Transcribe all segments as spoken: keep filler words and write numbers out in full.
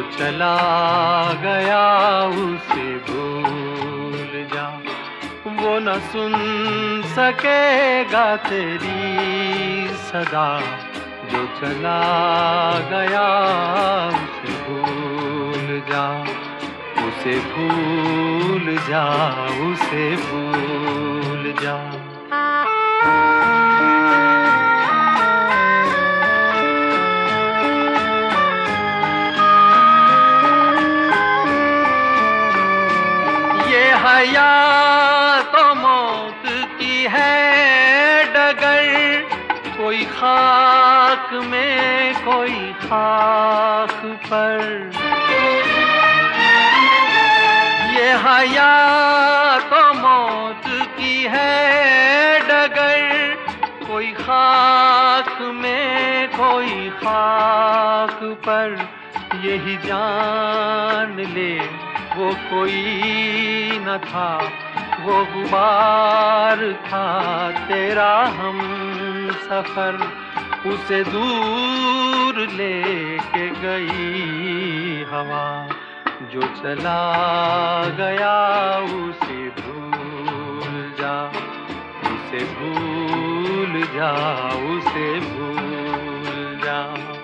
चला गया उसे भूल जा, वो न सुन सकेगा तेरी सदा। जो चला गया उसे भूल जा, उसे भूल जा, उसे भूल जा। ये हयात तो मौत की है डगर, कोई खाक में कोई खाक पर। ये हयात तो मौत की है डगर, कोई खाक में कोई खाक पर। यही जान ले वो कोई न था, वो गुबार था तेरा हम सफर। उसे दूर लेके गई हवा, जो चला गया उसे भूल जा, उसे भूल जा, उसे भूल जा।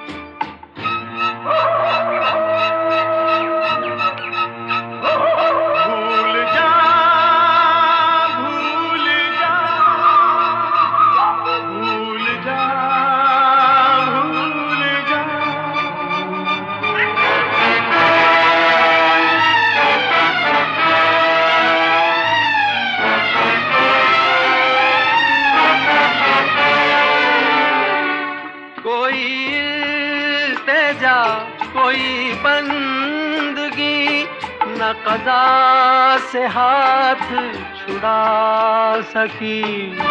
कोई इल्तिजा कोई बंदगी, न क़ज़ा से हाथ छुड़ा सकी।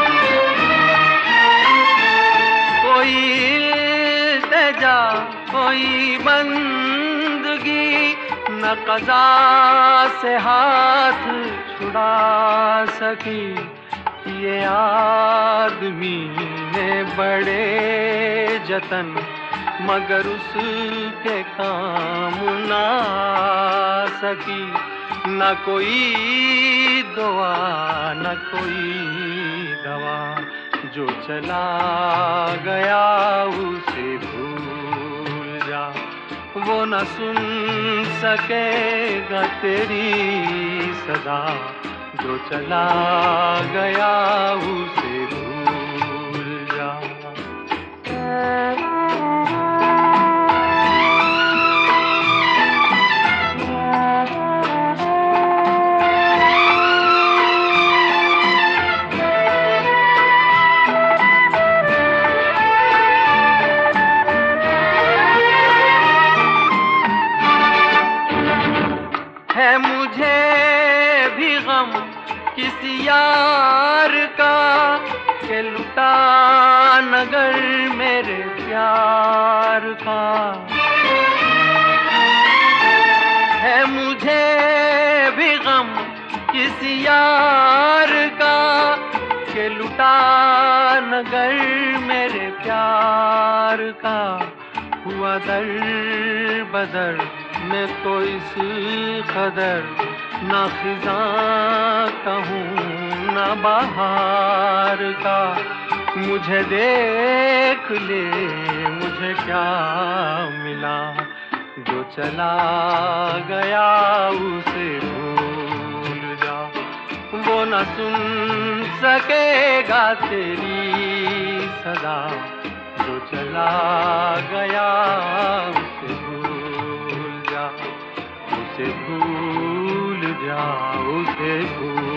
कोई इल्तिजा कोई बंदगी, न क़ज़ा से हाथ छुड़ा सकी। ये आदमी ने बड़े जतन, मगर उसके काम ना आ सकी। न कोई दुआ न कोई दवा, जो चला गया उसे भूल जा। वो न सुन सकेगा तेरी सदा, जो चला गया उसे भूल जा। है मुझे भी गम किसी यार का, के लुटा नगर मेरे प्यार का। है मुझे भी गम किसी यार का, के लुटा नगर मेरे प्यार का। हुआ दर बदर मैं तो इस कदर, ना खिज़ां कहूँ ना बहार का। मुझे देख ले मुझे क्या मिला, जो चला गया उसे भूल जा। वो न सुन सकेगा तेरी सदा, जो चला गया उसे भूल जा, उसे भूल जा, उसे भूल